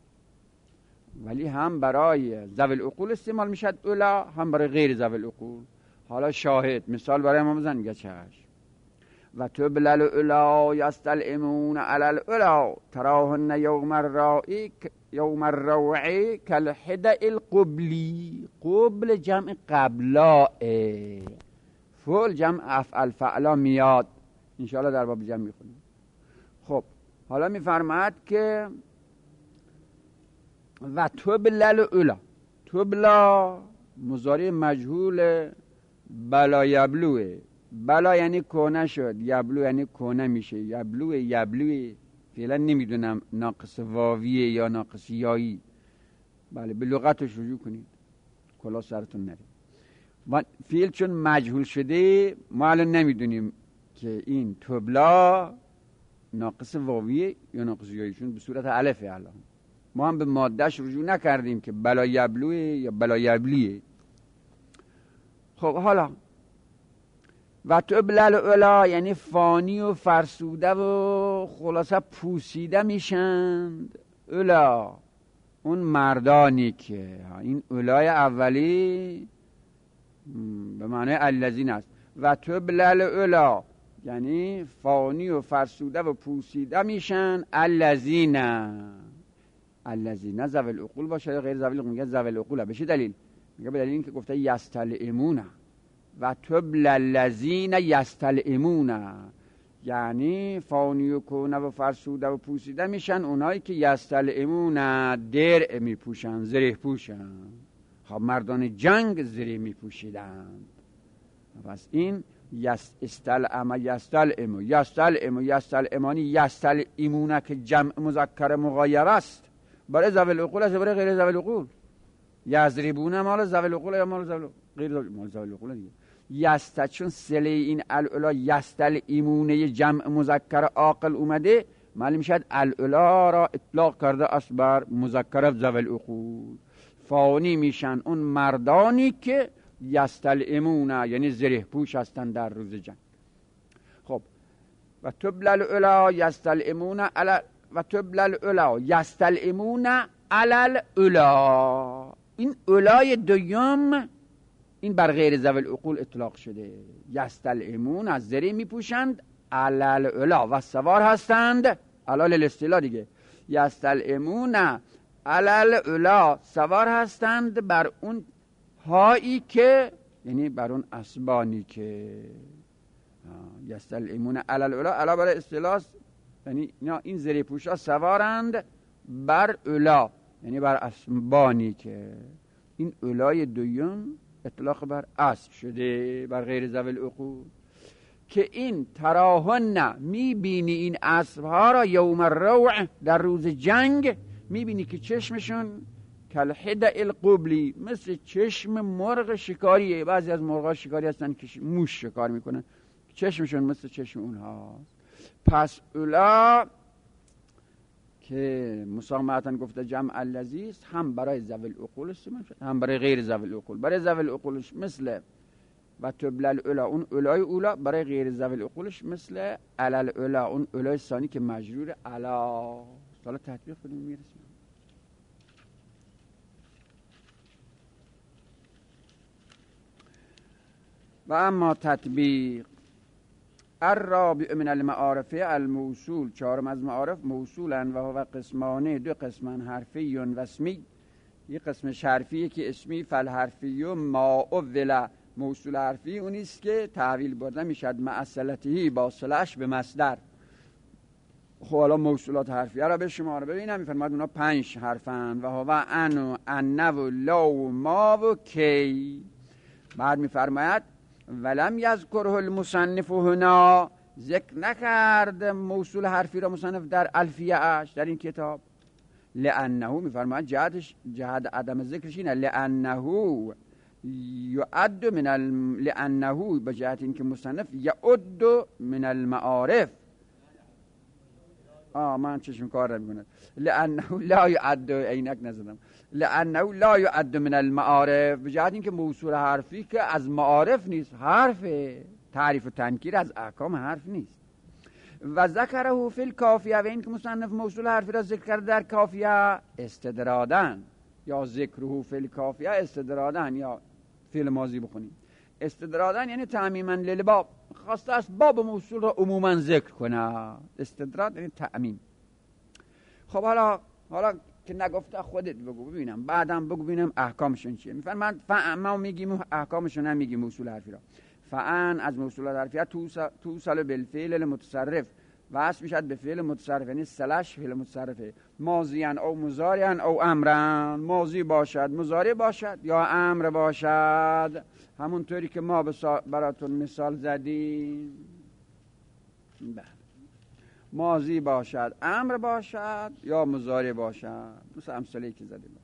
ولی هم برای ذوی العقول استعمال میشد اولا، هم برای غیر ذوی العقول. حالا شاهد مثال برای ما بزن. میگه چشم و تبلل اولا یستلعمون علی الاولا تراهن یوم الرائی یوم الروعی کالحدع القبلی. قبل جمع قبلا، فعل جمع افعل فعلا میاد انشاءالله در باب جمع میخونیم. خب حالا میفرماید که و تبلل اولا، تبلا مضارع مجهول بلا یبلوه. بلا یعنی کنه شد، یبلو یعنی کنه میشه، یبلوه یبلوه فعلا نمیدونم ناقص واویه یا ناقص یایی. بله به لغتش رجوع کنید کلا سرتون نره. و فعل چون مجهول شده ما الان نمیدونیم که این تبلا ناقص واویه یا ناقص یایی، چون به صورت الفه. الان ما هم به مادهش رجوع نکردیم که بلا یبلوه یا بلا یبلیه. خب حالا و تبلل اولا یعنی فانی و فرسوده و خلاصه پوسیده میشند. اولا اون مردانی که این اولای اولی به معنی الذین است، و تبلل اولا یعنی فانی و فرسوده و پوسیده میشن. الذین الذین ذوی العقول باشه یا غیر ذوی العقول؟ میگه ذوی العقول. بشه دلیل؟ میگه به دلیل اینکه گفته یستلعمون و تبل الذین یستلعمون، یعنی فانی و کونه و فرسوده و پوسیده میشن اونایی که یستلعمون درع میپوشن، زره پوشن. خب مردان جنگ زره میپوشیدند. پس این یست استلعم یستلعم یستلعم یستلعمانی یستلعمون که جمع مذکر مغایر است، برای ذوی العقول است برای غیر ذوی العقول؟ یضربون مال ذوی العقول یا مال ذوی غیر مال ذوی العقول دیگه. یست چون سله این الاولا یستلعمون جمع مذکر عاقل اومده، معلوم شد الاولا را اطلاق کرده است بر مذکر ذوی العقول. فانی میشن اون مردانی که یستلعمون یعنی زره پوش هستن در روز جنگ. خب و تبلل اولا یستلعمون علی و تبلل اولا یستلعمون علی اولا. این اولای دوم این بر غیر ذوی العقول اطلاق شده. یستلعمون از زره میپوشند، علی اولا و سوار هستند، علال الاصطلاح دیگه. یستلعمون علی اولا سوار هستند بر اون هایی که یعنی بر اون اسبانی که یستلعمون علی الاولا، علا برای اصطلاح یعنی اینا این زره پوشا سوارند بر اولا یعنی بر اسبانی که این اولای دوم اطلاق بر اسب شده بر غیر ذوی العقول. که این تراهن میبینی این اسبها را یوم الروع در روز جنگ، میبینی که چشمشون کالحدع القبلی مثل چشم مرغ شکاریه. بعضی از مرغا شکاری هستن که موش شکار میکنن، چشمشون مثل چشم اونها. پس اولا که مسامحتاً گفته جمع الذی است، هم برای ذوی العقول استعمال شد هم برای غیر ذوی العقول. برای ذوی العقولش مثل و تبلل اولا اون اولای اولا، برای غیر ذوی العقولش مثل علل اولا اون اولای ثانی که مجرور علا. حالا تطبیق کنیم میرسیم. و اما تطبیق الرابع من المعارف الموصول، چهارم از معارف موصولن و هو قسمانه، دو قسمن حرفی و اسمی. یک قسم حرفی که اسمی، فالحرفی ما اولا موصول حرفی اونیست که تعویل برده میشد مع صلته با صلش به مصدر. خب حالا موصولات حرفیه را به شما رو ببینم. میفرماد اونا پنج حرفن و هو ان و ان و لا و ما و کی. بعد میفرماید ولم یذکره المصنف هنا، ذکر نکرد موصول حرفی را مصنف در الفیه اش در این کتاب. لانه میفرماید جهتش جهت عدم ذکرش اینه، لانه یعد من الم... لانه به جهت اینکه مصنف یعد من المعارف. آه من چشم کار نمیکنه. لانه لا یعد، عینک نزدم. لانه لا یعد من المعارف، به جهت اینکه موصول حرفی که از معارف نیست، حرف تعریف و تنکیر از احکام حرف نیست. و ذکره فی الکافیه، و اینکه مصنف موصول حرفی را ذکر کرده در کافیه استدرادن، یا ذکره فی الکافیه استدرادن، یا فعل ماضی بخونیم. استدرادن یعنی تعمیما للباب، خواسته است باب موصول را عموما ذکر کنه. استدراد یعنی تعمیم. خب حالا حالا که نگفته خودت بگو ببینم، بعدم بگو ببینم احکامشون چیه. میفرماید فعن، ما میگیم احکامشون هم میگیم موصول حرفی را. فعن از موصولات حرفیه توصل بالفعل المتصرف، وصل میشد به فعل متصرف، یعنی سلش فعل متصرفه. ماضیان او مضارعن او امرن، ماضی باشد مضارع باشد یا امر باشد، همونطوری که ما براتون مثال زدیم. بله، ماضی باشد امر باشد یا مضارع باشد، مثل امثالی که زدیم.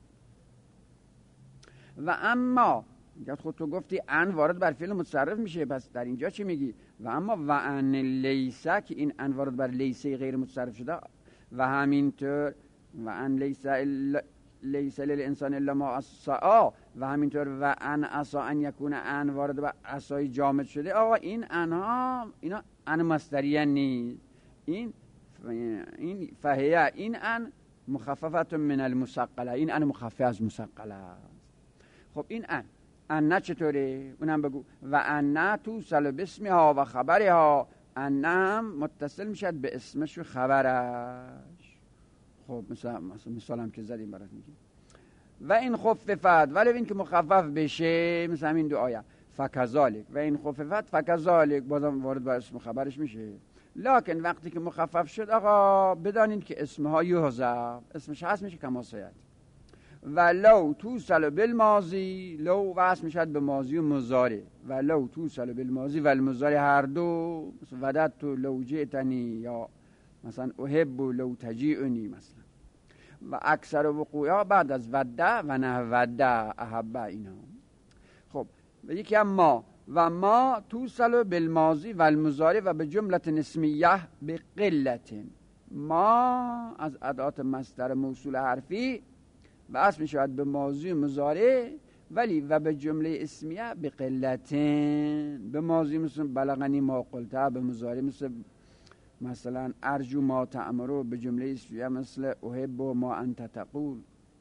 و اما خود تو گفتی ان وارد بر فعل متصرف میشه، پس در اینجا چی میگی؟ و اما و ان لیسه، که این ان وارد بر لیسه غیر متصرف شده، و همینطور و ان لیسه لیسه للانسان الا ما سعی، و همینطور و ان عسى ان یکون ان وارد بر عصای جامد شده. آقا این انها اینا ان مصدریه نیست، این این فهیه این ان مخففه من المثقله، این ان مخفف از مثقله است. خب این ان ان چطوره؟ اونم بگو. و ان توصل باسمها و خبرها، ان هم متصل میشد به اسمش و خبرش. خب مثلا مثال هم که زدیم برات میگیم. و این خففت، ولی این که مخفف بشه مثل همین دو آیه فکذالک، و این خففت فکذالک، بازم وارد بر اسم خبرش میشه. لکن وقتی که مخفف شد آقا بدانید که اسمها یحذف، اسمش هست میشه کما سیات. و لو توصل بالماضی، لو وصل میشد به ماضی و مضارع. و لو توصل بالماضی و المضارع هر دو، مثل وددت لو جئتنی، یا مثلا احب لو تجیئنی مثلا. و اکثر وقوعها بعد از وده و نه وده احب اینا. خب و یکی هم ما، و ما توصل بالماضی و المضارع و به جملت اسمیه به قلت. ما از ادات مصدر موصول حرفی وصل میشود به ماضی و مضارع، ولی و به جمله اسمیه به قلت. به ماضی مثل بلغنی ما قلته، به مضارع مثل مثلا ارجو ما تأمرو، به جمله اسمیه مثل احب ما انت تقول.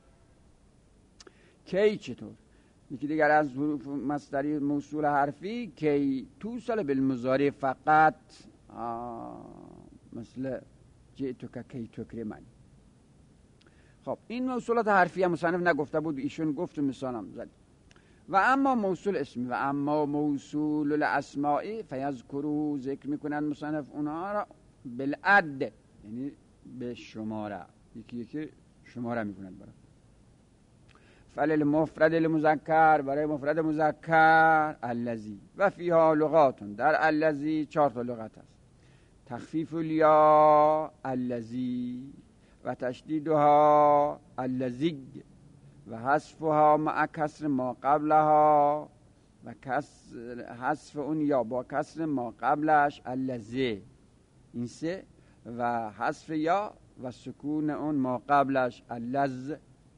کی چطور؟ یکی دیگر از حروف مصدری موصول حرفی کی توصل بالمضارع فقط، مثل جئتک کی تکرمنی. خب این موصولات حرفی هم مصنف نگفته بود، ایشون گفت و مثالم زد. و اما موصول اسمی، و اما موصول الاسماء فیذکروا، ذکر میکنن مصنف اونها را بالعد، یعنی به شماره، یکی یکی شماره میکنن برای. فلل مفرد المذکر، برای مفرد مذکر الذی، و فیها لغات، در الذی چهار تا لغت است. تخفیف الیا الذی، و تشدیدها الذی، و حذفها مع کسر ما قبلها، و کسر حذف اون یا با کسر ما قبلش الذی، این سه، و حذف یا و سکون اون ما قبلش اللذ.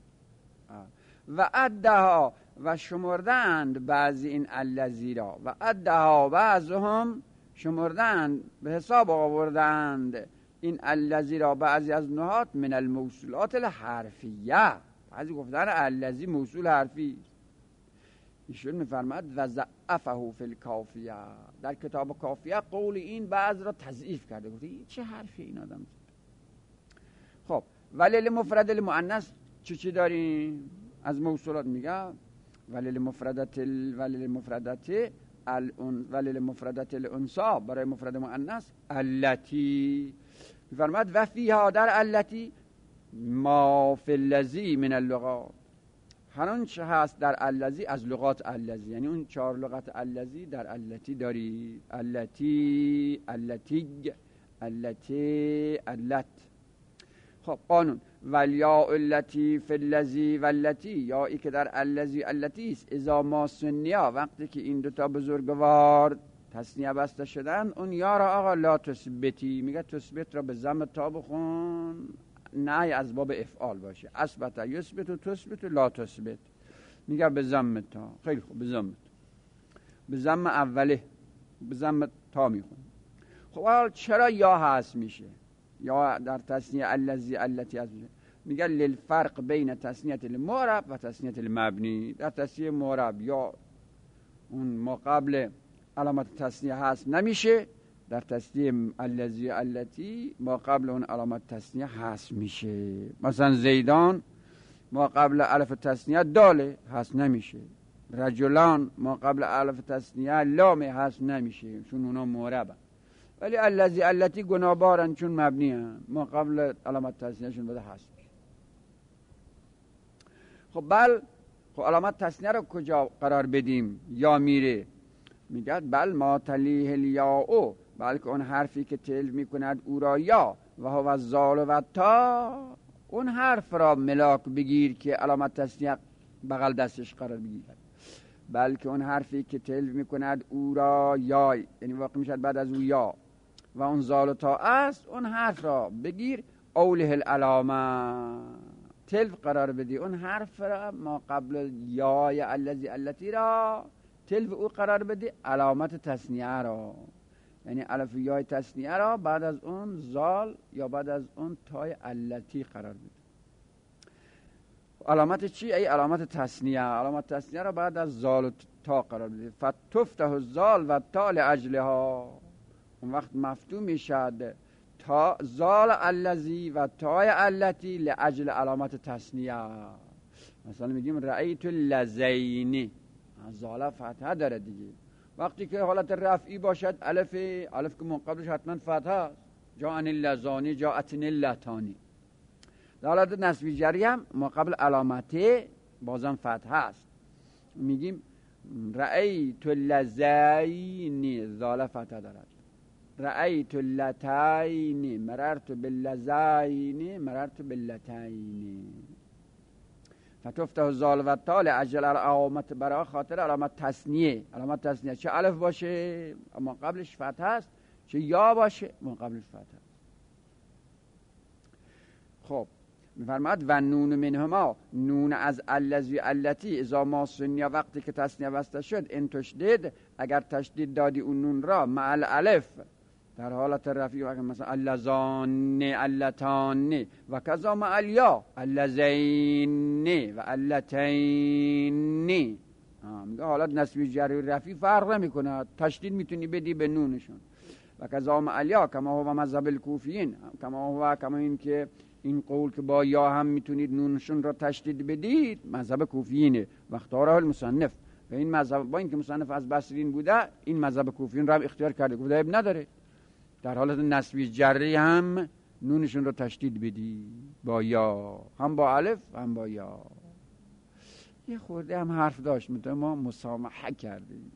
و عدها، و شمردند بعضی این الذی را، و عدها بعضهم، شمردند به حساب آوردند این الذی را بعضی از نهات من الموصولات الحرفیه. بعضی گفتن الذی موصول حرفی. ایشون میفرماد و ضعفه فی الکافیه، در کتاب کافیه قول این بعض را تضعیف کرده، گفته این چه حرفی این آدم. خب ولی لمفرد المؤنث چی چی داریم از موصولات؟ میگه ولی لمفردت ال... ولی لمفردت الان ولی لمفردت الانثى، برای مفرد مؤنث التی. میفرماد و فیها، در التی، ما فی الذی من اللغات، هر اون چه هست در الذی از لغات الذی، یعنی اون چهار لغت الذی در التی داری. التی، التی، التی، الت. خب قانون والیا التی فی الذی والتی، یا ای که در الذی التی است، اذا ما سنیا، وقتی که این دوتا بزرگوار تسنیه بسته شدن، اون یا را آقا لا تثبتی، میگه تثبت را به ضم تا بخون، نه از باب افعال باشه. اثبت یثبت و تثبت لا تثبت، میگه به ضم تا. خیلی خوب، به ضم به ضم اوله، به ضم تا میخون. خب حالا چرا یا هست میشه؟ یا در تسنیه الذی التی هست میشه؟ میگه للفرق بین تسنیه المعرب و تسنیه المبنی. در تسنیه معرب یا اون ما قبل علامت تسنیه هست نمیشه، در تسنیه الذی التی ما قبل اون علامت تسنیه هست میشه. مثلا زیدان ما قبل الف تسنیه داله هست نمیشه. رجلان ما قبل الف تسنیه لامه هست نمیشه، چون اونا معربن. ولی الذی التی گنابارن چون مبنی هن، ما قبل علامت تسنیهشون بده هست. خب بل خب علامت تسنیه رو کجا قرار بدیم؟ یا میره، میگه بل ما تلیه الیاء، بلکه اون حرفی که تل میکند او را یا، و هو الزال و تا، اون حرف را ملاک بگیر که علامت تسنیه بغل دستش قرار بگیرد. بلکه اون حرفی که تل میکند او را یا، یعنی واقع میشد بعد از او یا، و اون زال و تا است، اون حرف را بگیر اوله العلامه، تلف قرار بدی اون حرف را ما قبل یا یا الذی التی را تلف او قرار بدی علامت تسنیه را، یعنی الف یا تسنیه را بعد از اون زال یا بعد از اون تای التی قرار بدی. علامت چی؟ ای علامت تثنیه. علامت تثنیه را بعد از زال و تا قرار بدید. فتفتح الزال و تا لاجلها، اون وقت مفتوح میشد تا زال الذی و تای التی لاجل علامت تثنیه. مثلا میگیم رأیت اللذین، زال فتحه داره دیگه. وقتی که حالت رفعی باشد الف الف که من قبلش حتما فتحه است، جاءنی اللذانی جاءتنی اللتانی. در حالت نسبی جری هم ما قبل علامته بازم فتحه است، میگیم رأیت اللذین، زال فتحه دارد. رأیت اللتین، مررت باللذین، مررت باللتین. فتفتح الزال و تا لاجل علامت، برای خاطر علامت تثنیه. علامت تثنیه چه الف باشه اما قبلش فتحه است، چه یا باشه اما قبلش فتحه است. خب میفرماد و نون منهما، نون از الذی التی اذا ما سنیا، وقتی که تثنیه بسته شد ان تشدید، اگر تشدید دادی اون نون را مع الالف در حالت رفعی، و مثلا اللذان اللتان، و کذا مع الیا اللذین و اللتین. میگه حالت نسبی جری رفعی فرق نمیکنه، تشدید میتونی بدی به نونشون. و کذا مع الیا کما هو مذهب الکوفیین، کما هو کما این که این قول که با یا هم میتونید نونشون را تشدید بدید مذهب کوفیینه. و اختاره المصنف، و این مذهب با اینکه مصنف از بصرین بوده این مذهب کوفیین را اختیار کرده، گفته اب نداره در حالت نسبی جری هم نونشون رو تشدید بدی با یا، هم با الف هم با یا. یه خورده هم حرف داشت میتونه ما مسامحه کردیم.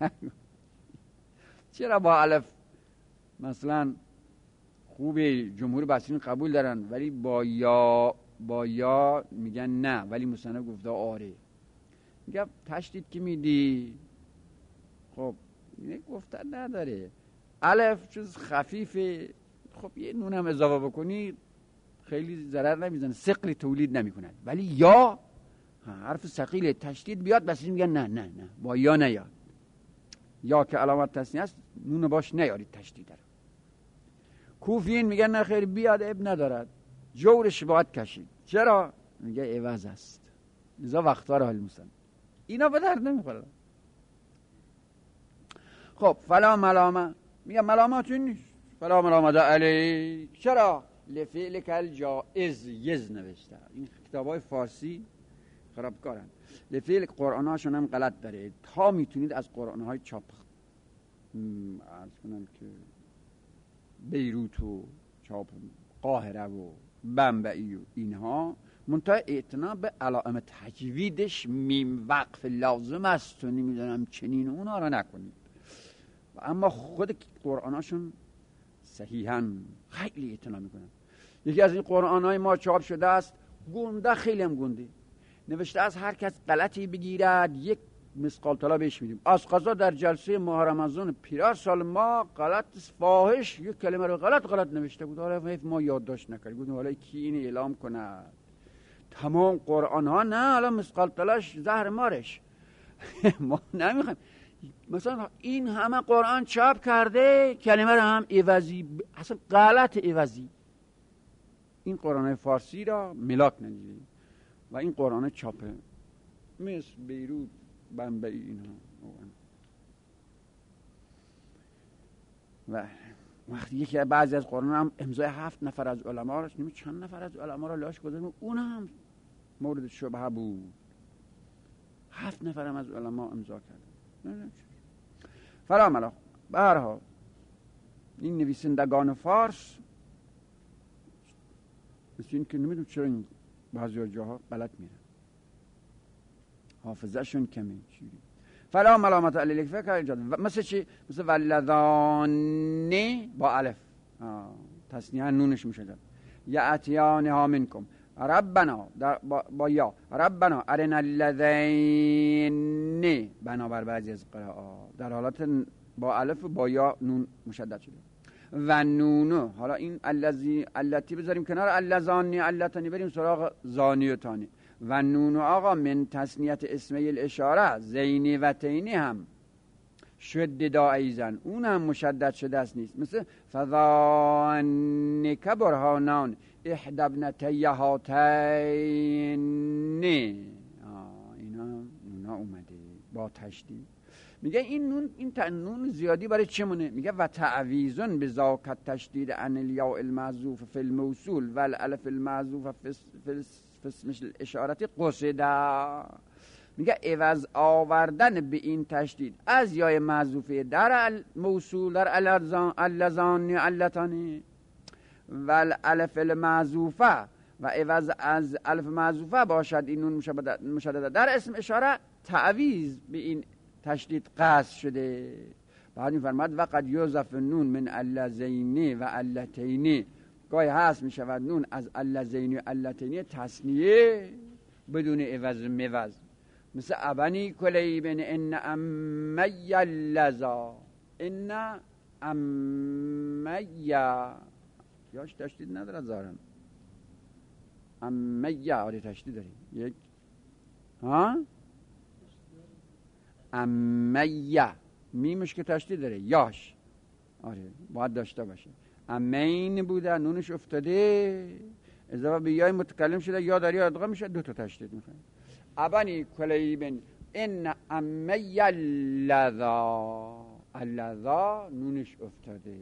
چرا با الف مثلا خوبه جمهور بصرین قبول دارن ولی با یا با یا میگن نه، ولی مصنف گفته آره. میگه تشدید که میدی خب اینه گفتن نداره، الف چیز خفیفه، خب یه نون هم اضافه بکنی خیلی ضرر نمیزنه، ثقلی تولید نمیکنه. ولی یا حرف ثقیل تشدید بیاد بس میگن نه نه نه با یا نیاد، یا که علامت تثنیه است نون باش نیارید تشدید داره. کوفیین میگن نه خیر بیاد اب ندارد، جورش باید کشید. چرا؟ میگه عوض است، لذا وقتا را حل میسن، اینا به درد نمیخوره. خب فلا ملامه، میگه ملاماتون نیست، فلا ملامه علی. چرا؟ لفعل کل جائز یز نوشته. این کتابای فارسی خرابکارن، لفعل قرآن هاشون هم غلط داره. تا میتونید از قرآن های چاپ عرض کنم که بیروت و چاپ قاهره و بمبئی و اینها، منتها اعتنا به علائم تجویدش میم وقف لازم است و نمیدونم چنین اونا رو نکنید. و اما خود قرآن هاشون صحیحاً خیلی اعتنا میکنن. یکی از این قرآن های ما چاپ شده است گنده، خیلی هم گنده نوشته از هر کس غلطی بگیرد یک مثقال طلا بهش میدیم. از قضا در جلسه ماه رمضان پیرار سال ما غلط فاحش یک کلمه رو غلط غلط نوشته بود، حالا ما یادداشت نکردیم، گفتم حالا کی اینو اعلام کنه؟ تمام قرآن ها نه حالا مثقال طلاش زهر مارش. ما نمیخوایم مثلا این همه قرآن چاپ کرده کلمه رو هم عوضی، اصلا غلط عوضی. این قرآن فارسی را ملاک نگیریم و این قرآن چاپه مثل بیروت بمبئی اینها. و وقتی یکی بعضی از قرآن هم امضای هفت نفر از علما راست، نمی چند نفر از علما را لاش گذاشتن، اون هم مورد شبهه بود. هفت نفر هم از علما امضا کردن. فلا ملا. به هر حال این نویسندگان فارس مثل این که نمیدونم چرا این بعضی جاها غلط میرن، حافظه شون کمی چیزی. فلا ملامت علیک فکر اینجا مثل چی؟ مثل ولدان با الف تصنیه نونش میشه یاتیان ها منکم ربنا با, با یا ربنا ارنا الذین، بنابر بعضی از قراءات در حالت با الف با یا نون مشدد شده. و نونو، حالا این الذی التی بذاریم کنار، اللذانی اللتانی بریم سراغ زانی و تانی. و نونو آقا من تسنیت اسمی الاشاره زینی و تینی هم شد دائیزن، اون هم مشدد شده است نیست. مثل فذانک برهانان، احدى ابنتی هاتین، اینا اینا اومده با تشدید. میگه این نون این نون زیادی برای چمونه؟ میگه و تعویضن به ذاک تشدید عن الیاء المحذوف فی الموصول و الالف المحذوف فی اسم الاشاره قصدا. میگه عوض آوردن به این تشدید از یای محذوفه در موصول در اللذان علتانی و الالف المحذوفه و عوض از الف محذوفه باشد این نون مشدده در اسم اشاره، تعویض به این تشدید قصد شده. بعد میفرماد و قد یوزف نون من اللذین و علتین، گاهی هست میشود نون از اللذین و علتین تصنیه بدون عوض موز، مثل ابنی کلیبن ان امی اللذا، ان امی یاش تشدید نداره ظاهرا، امی آره تشدید داری یک ها امیه میمش که تشدید داره، یاش آره باید داشته باشه. امین بوده نونش افتاده اضافه به یای متکلم شده، یا داری ادغام میشه، دو تا تشدید میخواد. ابنی کلیبن ان امی اللذا، اللذا نونش افتاده.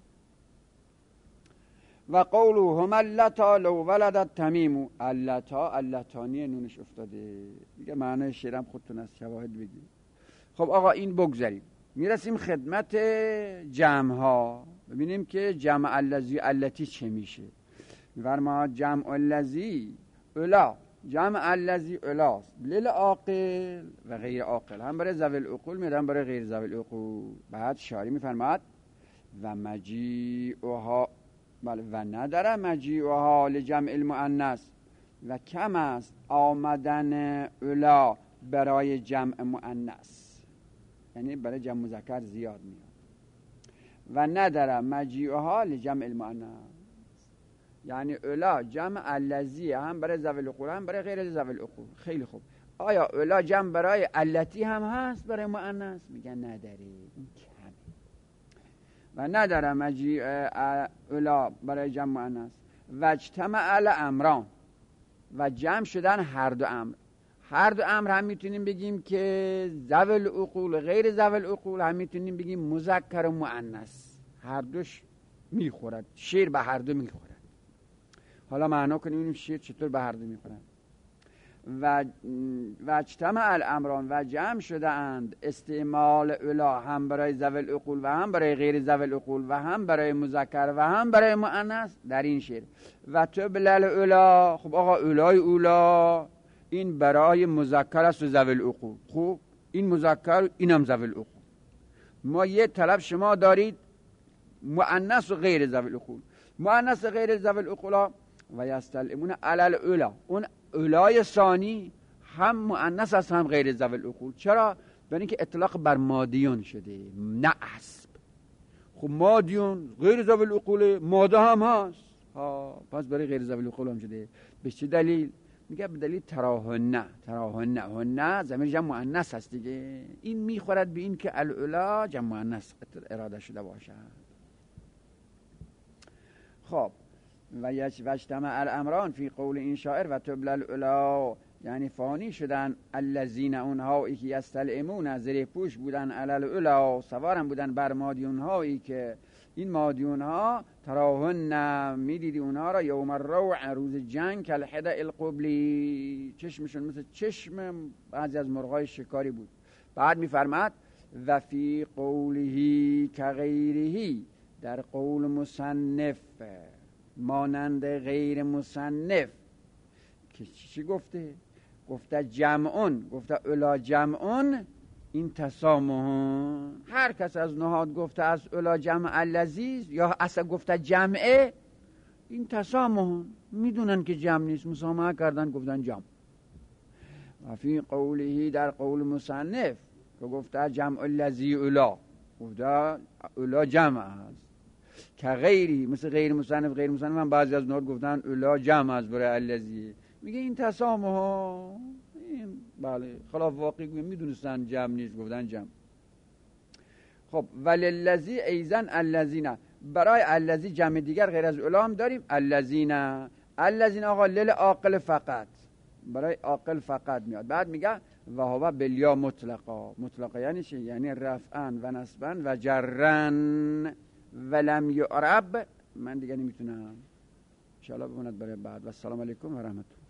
و قوله هم اللتا لو ولدت تمیم، اللتا اللتانی نونش افتاده دیگه. معنی شعرم خودتون از شواهد بگید. خب آقا این بگذاریم، میرسیم خدمت جمع ها، ببینیم که جمع اللذی اللتی چه میشه. میفرما جمع اللذی الا، جمع اللذی الاست لیل عاقل و غیر عاقل، هم برای ذوی العقول میاد هم برای غیر ذوی العقول. بعد شاری میفرماد و مجیعها، بله و نداره مجیعها لجمع المؤنث، و کم است آمدن الا برای جمع مؤنث، یعنی برای جمع مذکر زیاد میاد. و نداره مجیعها لجمع المؤنث، یعنی الا جمع الذی هم برای ذوی العقول هم برای غیر ذوی العقول. خیلی خوب، آیا الا جمع برای التی هم هست برای مؤنث؟ میگن نداره، این کمه. و نداره مجیع الا برای جمع مؤنث. و اجتمع الامران، و جمع شدن هر دو امر. هر دو امر هم میتونیم بگیم که ذوی العقول غیر ذوی العقول، هم میتونیم بگیم مذکر و مؤنث، هر دوش میخورد، شیر به هر دو میخورد. حالا معنا کنیم ببینیم شیر چطور به هر دو میخورد. و و اجتمع الامران، و جمع شده اند استعمال الا هم برای ذوی العقول و هم برای غیر ذوی العقول و هم برای مذکر و هم برای مؤنث در این شعر. و تبلل الا، خب آقا اولای اولا این برای مذکر است و ذوی العقول. خب این مذکر اینم ذوی العقول. ما یه طلب شما دارید مؤنث و غیر ذوی العقول. مؤنث غیر ذوی العقول و یستلمون علی الاولا، اون اولای ثانی هم مؤنث است هم غیر ذوی العقول. چرا؟ برای اینکه اطلاق بر مادیون شده، نه اسب. خب مادیون غیر ذوی العقول، ماده هم هست ها، پس برای غیر ذوی العقول هم شده. به چه دلیل؟ میگه به دلیل تراهن، تراهن هن ضمیر جمع مؤنث هست دیگه، این میخورد به این که الاولا جمع مؤنث اراده شده باشد. خب و یجتمع الامران فی قول این شاعر و تبل الاولا، یعنی فانی شدن الذین اونهایی که یستلعمون زره پوش بودن علی الاولا، سوارم بودن بر مادیون هایی که این مادیون ها تراهن میدیدی اونها را یوم الروع روز جنگ کالحدع القبلی، چشمشون مثل چشم بعضی از مرغای شکاری بود. بعد میفرماد و فی قوله کغیره، در قول مصنف مانند غیر مصنف که چی گفته؟ گفته جمعون، گفته الا جمعون، این تسامحون. هر کس از نهاد گفته از الا جمع اللذیز یا اصلا گفته جمعه، این تسامحون، میدونن که جمع نیست، مسامحه کردن گفتن جمع. و فی قوله، در قول مصنف که گفته جمع اللذی الا، گفته الا جمع هست. که غیری مثل غیر مصنف، غیر مصنف هم بعضی از نهاد گفتن الا جمع هست برای اللذی. میگه این تسامحون، این بله خلاف واقعی، میدونستن جمع نیست گفتن جمع. خب وللذی ایزن الذین، برای الذی جمع دیگر غیر از اولام داریم الذین. الذین آقا لیل عاقل فقط، برای عاقل فقط میاد. بعد میگه و هو بالیا مطلقا. مطلقا یعنی چی؟ یعنی رفعا و نصبا و جرن ولم یعرب. من دیگه نمیتونم، ان شاء الله بماند برای بعد. و السلام علیکم و رحمت الله.